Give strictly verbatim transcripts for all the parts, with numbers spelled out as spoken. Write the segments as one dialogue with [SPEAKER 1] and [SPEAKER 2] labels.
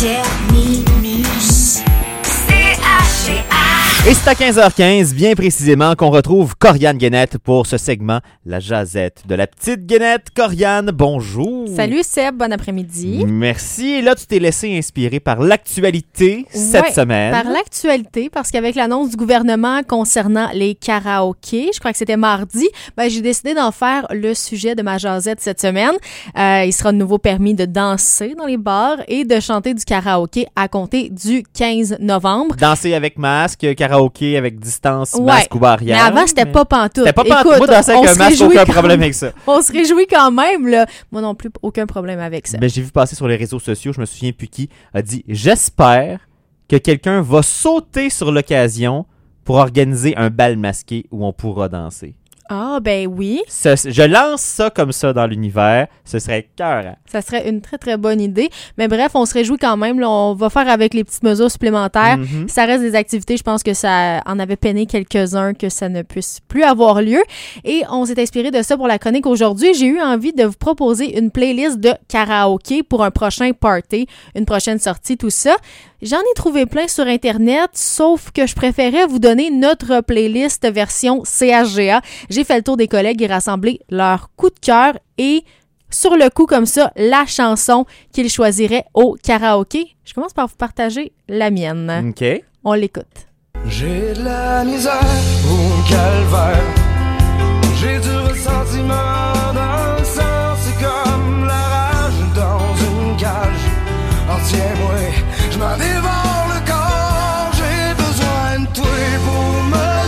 [SPEAKER 1] Terminus. C H G A.
[SPEAKER 2] Et c'est à quinze heures quinze, bien précisément, qu'on retrouve Corianne Guénette pour ce segment, la jazette de la petite Guénette. Corianne, bonjour.
[SPEAKER 3] Salut Seb, bon après-midi.
[SPEAKER 2] Merci. Et là, tu t'es laissé inspirer par l'actualité cette
[SPEAKER 3] ouais,
[SPEAKER 2] semaine.
[SPEAKER 3] Par l'actualité, parce qu'avec l'annonce du gouvernement concernant les karaokés, je crois que c'était mardi, ben, j'ai décidé d'en faire le sujet de ma jazette cette semaine. Euh, il sera de nouveau permis de danser dans les bars et de chanter du karaoké à compter du quinze novembre.
[SPEAKER 2] Danser avec masque, karaoké avec distance,
[SPEAKER 3] ouais.
[SPEAKER 2] masque ou barrière.
[SPEAKER 3] Mais avant, c'était
[SPEAKER 2] mais...
[SPEAKER 3] pas pantoute.
[SPEAKER 2] C'était pas pantoute. Moi, danser avec un masque, aucun problème avec ça.
[SPEAKER 3] On se réjouit quand même, là. Moi non plus, aucun problème avec ça.
[SPEAKER 2] Mais j'ai vu passer sur les réseaux sociaux, je me souviens plus qui, a dit « J'espère que quelqu'un va sauter sur l'occasion pour organiser un bal masqué où on pourra danser. »
[SPEAKER 3] Ah, ben oui.
[SPEAKER 2] Ce, je lance ça comme ça dans l'univers. Ce serait cœur.
[SPEAKER 3] Ça serait une très, très bonne idée. Mais bref, on se réjouit quand même. Là, on va faire avec les petites mesures supplémentaires. Mm-hmm. Ça reste des activités. Je pense que ça en avait peiné quelques-uns que ça ne puisse plus avoir lieu. Et on s'est inspiré de ça pour la chronique aujourd'hui. J'ai eu envie de vous proposer une playlist de karaoké pour un prochain party, une prochaine sortie, tout ça. J'en ai trouvé plein sur Internet, sauf que je préférais vous donner notre playlist version C H G A. J'ai fait le tour des collègues et rassemblé leur coup de cœur et, sur le coup comme ça, la chanson qu'ils choisiraient au karaoké. Je commence par vous partager la mienne.
[SPEAKER 2] OK.
[SPEAKER 3] On l'écoute.
[SPEAKER 4] J'ai de la misère au calvaire. J'ai du ressentiment dans le sang. C'est comme la rage dans une cage. Oh, tiens-moi, je m'en dévore le corps. J'ai besoin de toi pour me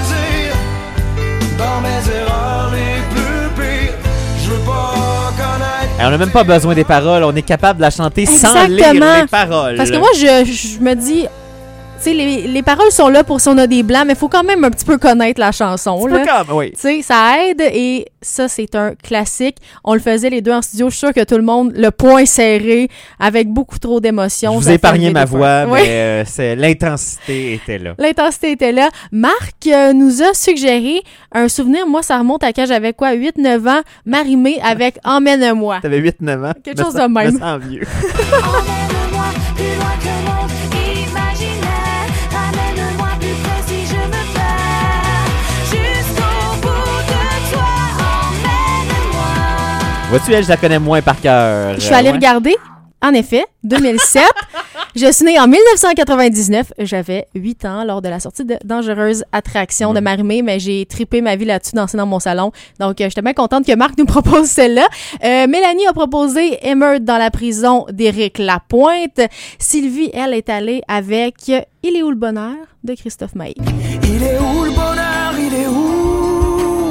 [SPEAKER 4] dire dans mes erreurs les plus pires. Je veux pas connaître.
[SPEAKER 2] Et on n'a même pas besoin des paroles. On est capable de la chanter
[SPEAKER 3] Exactement.
[SPEAKER 2] Sans lire les paroles.
[SPEAKER 3] Parce que moi, je, je me dis... Tu sais, les, les paroles sont là pour si on a des blancs, mais il faut quand même un petit peu connaître la chanson. Là.
[SPEAKER 2] Quand même, oui.
[SPEAKER 3] Tu sais, ça aide et ça, c'est un classique. On le faisait les deux en studio. Je suis sûre que tout le monde, le poing serré, avec beaucoup trop d'émotions.
[SPEAKER 2] Je vous ai épargné ma voix,
[SPEAKER 3] oui.
[SPEAKER 2] mais euh, c'est, l'intensité était là.
[SPEAKER 3] L'intensité était là. Marc euh, nous a suggéré un souvenir. Moi, ça remonte à quand j'avais quoi, huit neuf ans, Marie-Mé avec « Emmène-moi ».
[SPEAKER 2] T'avais huit neuf ans?
[SPEAKER 3] Quelque chose de même.
[SPEAKER 2] Je me sens vieux.
[SPEAKER 1] Emmène-moi plus loin que le monde imaginaire. Ramène-moi plus près si je me perds. Jusqu'au bout de toi, emmène-moi.
[SPEAKER 2] Vois-tu, elle, je la connais moins par cœur.
[SPEAKER 3] Je suis allée
[SPEAKER 2] ouais.
[SPEAKER 3] regarder. En effet, deux mille sept. Je suis née en dix-neuf cent quatre-vingt-dix-neuf. J'avais huit ans lors de la sortie de Dangereuse Attraction mmh. de Marie-Mé, mais j'ai trippé ma vie là-dessus, dansé dans mon salon. Donc, euh, j'étais bien contente que Marc nous propose celle-là. Euh, Mélanie a proposé Émeute dans la prison d'Éric Lapointe. Sylvie, elle, est allée avec Il est où le bonheur de Christophe Maé.
[SPEAKER 4] Il est où le bonheur? Il est où?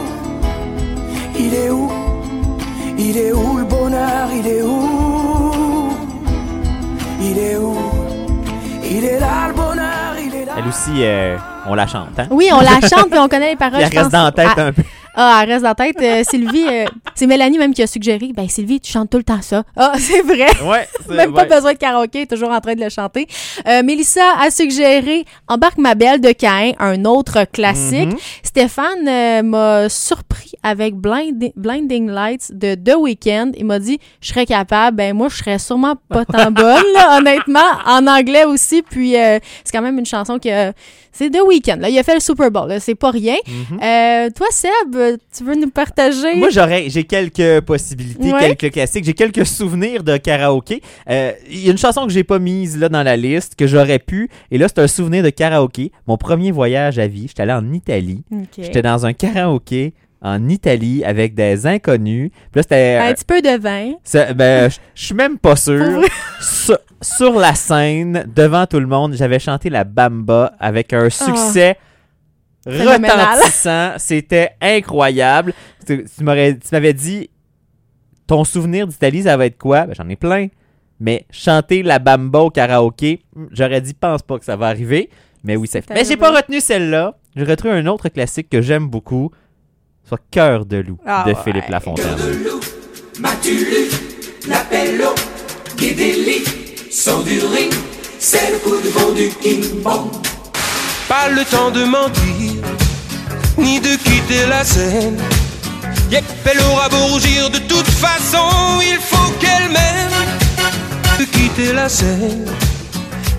[SPEAKER 4] Il est où? Il est où le bonheur? Il est où? Il est où? Il est là le bonheur, il est là.
[SPEAKER 2] Elle aussi, euh, on la chante, hein?
[SPEAKER 3] Oui, on la chante puis on connaît les paroles.
[SPEAKER 2] Elle reste dans la tête
[SPEAKER 3] ah,
[SPEAKER 2] un peu.
[SPEAKER 3] Ah, elle reste dans la tête. Euh, Sylvie, euh, c'est Mélanie même qui a suggéré. Ben, Sylvie, tu chantes tout le temps ça. Ah, c'est vrai.
[SPEAKER 2] Ouais. C'est,
[SPEAKER 3] même
[SPEAKER 2] ouais.
[SPEAKER 3] pas besoin de karaoké, toujours en train de le chanter. Euh, Mélissa a suggéré Embarque ma belle de Caïn, un autre classique. Mm-hmm. Stéphane euh, m'a surpris avec Blind, Blinding Lights de The Weeknd. Il m'a dit, je serais capable. Ben, moi, je serais sûrement pas tant bonne, là, honnêtement. En anglais aussi. Puis, euh, c'est quand même une chanson que... C'est The Weeknd, là. Il a fait le Super Bowl, là. C'est pas rien. Mm-hmm. Euh, toi, Seb, tu veux nous partager?
[SPEAKER 2] Moi, j'aurais, j'ai quelques possibilités, ouais. quelques classiques. J'ai quelques souvenirs de karaoké. Euh, il y a une chanson que j'ai pas mise, là, dans la liste, que j'aurais pu. Et là, c'est un souvenir de karaoké. Mon premier voyage à vie, j'étais allé en Italie. Okay. J'étais dans un karaoké en Italie avec des inconnus. Puis là, c'était...
[SPEAKER 3] Un euh, petit peu de vin.
[SPEAKER 2] Ben, je suis même pas sûr. sur, sur la scène, devant tout le monde, j'avais chanté la Bamba avec un succès oh, retentissant. C'était incroyable. Tu, tu, m'aurais, tu m'avais dit, ton souvenir d'Italie, ça va être quoi? Ben, j'en ai plein. Mais chanter la Bamba au karaoké, j'aurais dit, pense pas que ça va arriver. Mais oui, ça fait. Mais j'ai pas retenu celle-là. J'ai retenu un autre classique que j'aime beaucoup. Soit Cœur de loup ah, de ouais. Philippe Lafontaine.
[SPEAKER 5] Cœur de loup, m'as-tu lu? L'appello, Guédéli, son du ring, c'est le coup de vent du King Bong.
[SPEAKER 6] Pas le temps de mentir, ni de quitter la scène. Yep, elle aura beau rougir, de toute façon, il faut qu'elle m'aime. De quitter la scène,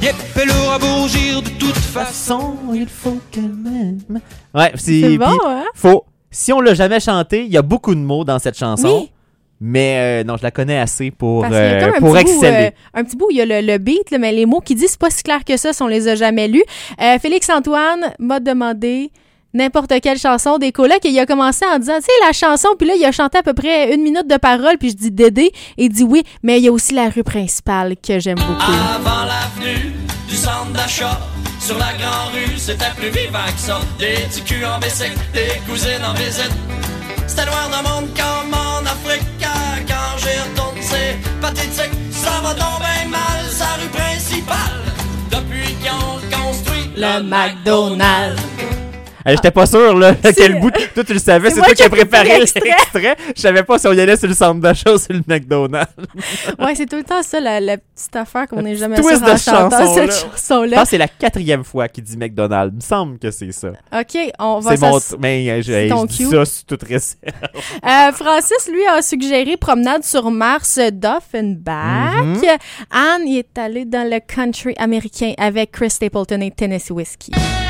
[SPEAKER 6] Yep, elle aura beau rougir de toute façon.
[SPEAKER 2] il faut quand même. Ouais, c'est,
[SPEAKER 3] C'est bon,
[SPEAKER 2] puis
[SPEAKER 3] hein?
[SPEAKER 2] faut. Si on l'a jamais chanté, il y a beaucoup de mots dans cette chanson.
[SPEAKER 3] Oui.
[SPEAKER 2] Mais euh, non, je la connais assez pour,
[SPEAKER 3] Parce qu'il y a
[SPEAKER 2] euh,
[SPEAKER 3] comme un
[SPEAKER 2] pour
[SPEAKER 3] petit bout,
[SPEAKER 2] exceller.
[SPEAKER 3] euh, un petit bout, il y a le, le beat, là, mais les mots qu'il dit, c'est pas si clair que ça si on les a jamais lus. Euh, Félix-Antoine m'a demandé n'importe quelle chanson des colocs et il a commencé en disant, tu sais, la chanson, puis là, il a chanté à peu près une minute de parole, puis je dis Dédé, et il dit oui, mais il y a aussi la rue principale que j'aime beaucoup.
[SPEAKER 7] Avant l'avenue du centre d'achat, sur la grande rue, c'était plus vivant que ça. Des petits culs en bicycle, des cousines en visite. C'était noir de monde comme en Afrique. Quand j'y retourne, c'est pathétique. Ça va donc bien mal, sa rue principale. Depuis qu'on construit
[SPEAKER 3] Le McDonald's.
[SPEAKER 2] Hey, j'étais pas sûr, là, quel bout. Toi, tu le savais,
[SPEAKER 3] c'est
[SPEAKER 2] c'est
[SPEAKER 3] moi
[SPEAKER 2] toi qui as
[SPEAKER 3] qui ai
[SPEAKER 2] préparé
[SPEAKER 3] préparé
[SPEAKER 2] l'extrait. Je savais pas si on y allait sur le centre d'achat ou sur le McDonald's.
[SPEAKER 3] Ouais, c'est tout le temps ça, la, la petite affaire qu'on n'est jamais
[SPEAKER 2] twist
[SPEAKER 3] sûr en
[SPEAKER 2] de
[SPEAKER 3] chantant
[SPEAKER 2] chanson,
[SPEAKER 3] cette
[SPEAKER 2] là. Je
[SPEAKER 3] chanson-là.
[SPEAKER 2] pense que c'est la quatrième fois qu'il dit McDonald's. Il me semble que c'est ça.
[SPEAKER 3] OK, on va
[SPEAKER 2] C'est mon.
[SPEAKER 3] s'ass-
[SPEAKER 2] Mais euh, je,
[SPEAKER 3] c'est
[SPEAKER 2] hey,
[SPEAKER 3] ton
[SPEAKER 2] je dis
[SPEAKER 3] cue.
[SPEAKER 2] ça sur toute réserve.
[SPEAKER 3] Euh, Francis, lui, a suggéré Promenade sur Mars d'Offenbach.
[SPEAKER 2] Mhm.
[SPEAKER 3] Anne, il est allé dans le country américain avec Chris Stapleton et Tennessee Whiskey.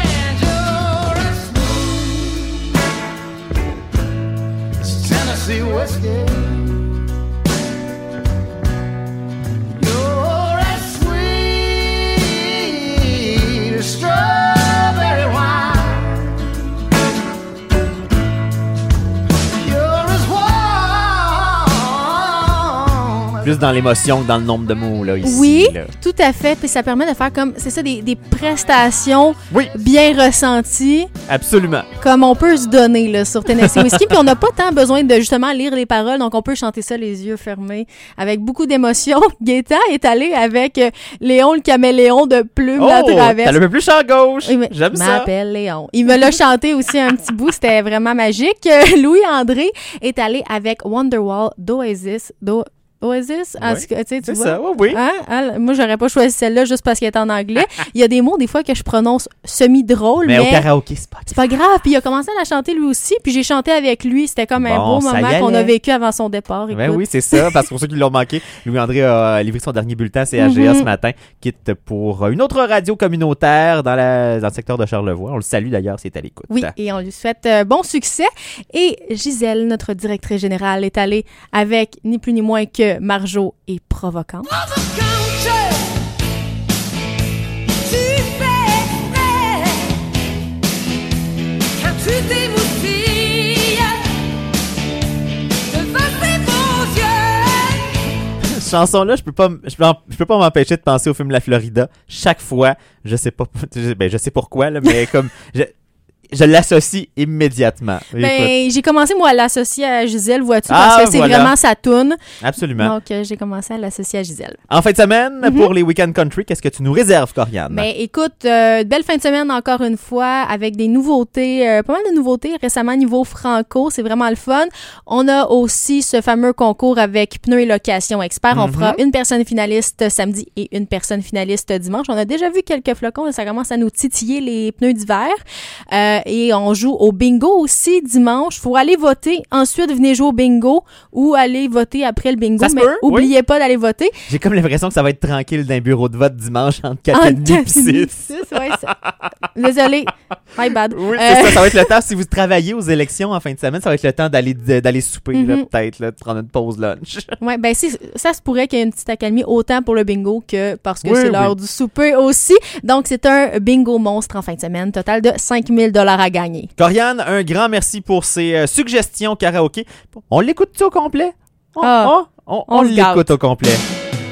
[SPEAKER 4] Tennessee whiskey. You're as sweet as strawberry wine. You're as warm.
[SPEAKER 2] Plus dans l'émotion que dans le nombre de mots, là, ici.
[SPEAKER 3] Oui,
[SPEAKER 2] Là.
[SPEAKER 3] tout à fait. Puis ça permet de faire comme, c'est ça, des, des prestations
[SPEAKER 2] Oui,
[SPEAKER 3] bien ressenties,
[SPEAKER 2] absolument.
[SPEAKER 3] comme on peut se donner là, sur Tennessee Whiskey. Puis on n'a pas tant besoin de justement lire les paroles, donc on peut chanter ça les yeux fermés, avec beaucoup d'émotion. Gaétan est allé avec euh, Léon le caméléon de Plume
[SPEAKER 2] Oh,
[SPEAKER 3] la
[SPEAKER 2] t'as
[SPEAKER 3] traverse.
[SPEAKER 2] le peu plus champ gauche.
[SPEAKER 3] Oui, mais
[SPEAKER 2] J'aime
[SPEAKER 3] je
[SPEAKER 2] ça.
[SPEAKER 3] m'appelle Léon. Il me l'a chanté aussi un petit bout, c'était vraiment magique. Euh, Louis-André est allé avec Wonderwall d'Oasis. d'O- Oasis? En
[SPEAKER 2] Ouais,
[SPEAKER 3] tout cas, tu sais, tu
[SPEAKER 2] C'est
[SPEAKER 3] vois.
[SPEAKER 2] ça, oui, oui.
[SPEAKER 3] Hein? Hein? Moi, j'aurais pas choisi celle-là juste parce qu'elle est en anglais. Il y a des mots, des fois, que je prononce semi-drôle,
[SPEAKER 2] Mais
[SPEAKER 3] mais,
[SPEAKER 2] au karaoké, c'est pas
[SPEAKER 3] c'est pas grave. Puis il a commencé à la chanter lui aussi, puis j'ai chanté avec lui. C'était comme un
[SPEAKER 2] Bon,
[SPEAKER 3] beau
[SPEAKER 2] ça y
[SPEAKER 3] moment qu'on a
[SPEAKER 2] allait.
[SPEAKER 3] vécu avant son départ.
[SPEAKER 2] Ben
[SPEAKER 3] écoute.
[SPEAKER 2] oui, c'est ça, parce que pour ceux qui l'ont manqué, Louis-André a livré son dernier bulletin C A G A
[SPEAKER 3] Mhm.
[SPEAKER 2] ce matin, quitte pour une autre radio communautaire dans, la, dans le secteur de Charlevoix. On le salue d'ailleurs, c'est à l'écoute.
[SPEAKER 3] Oui, et on lui souhaite euh, bon succès. Et Gisèle, notre directrice générale, est allée avec ni plus ni moins que Marjo et Provocante.
[SPEAKER 1] Tu fais frais quand tu t'émoustilles devant tes beaux yeux.
[SPEAKER 2] Cette chanson-là, je peux pas, m- je peux, en- je peux pas m'empêcher de penser au film La Florida. Chaque fois, je sais pas, ben je sais pourquoi là, mais comme je, je l'associe immédiatement. Écoute,
[SPEAKER 3] Ben, j'ai commencé, moi, à l'associer à Gisèle, vois-tu,
[SPEAKER 2] Ah,
[SPEAKER 3] parce que c'est
[SPEAKER 2] voilà.
[SPEAKER 3] vraiment sa toune.
[SPEAKER 2] absolument.
[SPEAKER 3] Donc, euh, j'ai commencé à l'associer à Gisèle.
[SPEAKER 2] En fin de semaine,
[SPEAKER 3] Mhm.
[SPEAKER 2] pour les Weekend Country, qu'est-ce que tu nous réserves, Corianne?
[SPEAKER 3] Ben, écoute, euh, belle fin de semaine encore une fois, avec des nouveautés, euh, pas mal de nouveautés récemment niveau franco, c'est vraiment le fun. On a aussi ce fameux concours avec Pneus et Location Expert. On
[SPEAKER 2] Mhm.
[SPEAKER 3] fera une personne finaliste samedi et une personne finaliste dimanche. On a déjà vu quelques flocons, ça commence à nous titiller les pneus d'hiver. Euh, et on joue au bingo aussi dimanche. Faut aller voter. Ensuite, venez jouer au bingo ou aller voter après le bingo.
[SPEAKER 2] Ça se
[SPEAKER 3] Mais
[SPEAKER 2] peut, oui.
[SPEAKER 3] oubliez pas d'aller voter.
[SPEAKER 2] J'ai comme l'impression que ça va être tranquille d'un bureau de vote dimanche entre quatre
[SPEAKER 3] En
[SPEAKER 2] et demi et
[SPEAKER 3] six,
[SPEAKER 2] six.
[SPEAKER 3] ouais, ça- Désolé. My bad.
[SPEAKER 2] Oui,
[SPEAKER 3] Euh,
[SPEAKER 2] c'est ça. Ça va être le temps, si vous travaillez aux élections en fin de semaine, ça va être le temps d'aller de- d'aller souper, là,
[SPEAKER 3] Mhm.
[SPEAKER 2] peut-être, là, de prendre une pause lunch.
[SPEAKER 3] Ouais, ben si, ça se pourrait qu'il y ait une petite accalmie autant pour le bingo que parce que
[SPEAKER 2] Oui,
[SPEAKER 3] c'est l'heure
[SPEAKER 2] oui.
[SPEAKER 3] du souper aussi. Donc, c'est un bingo monstre en fin de semaine. Total de cinq mille dollars à gagner.
[SPEAKER 2] Corianne, un grand merci pour ces euh, suggestions karaoké. On l'écoute-tu au complet? On,
[SPEAKER 3] Ah,
[SPEAKER 2] on, on,
[SPEAKER 3] on
[SPEAKER 2] on
[SPEAKER 3] se gâte.
[SPEAKER 2] l'écoute au complet.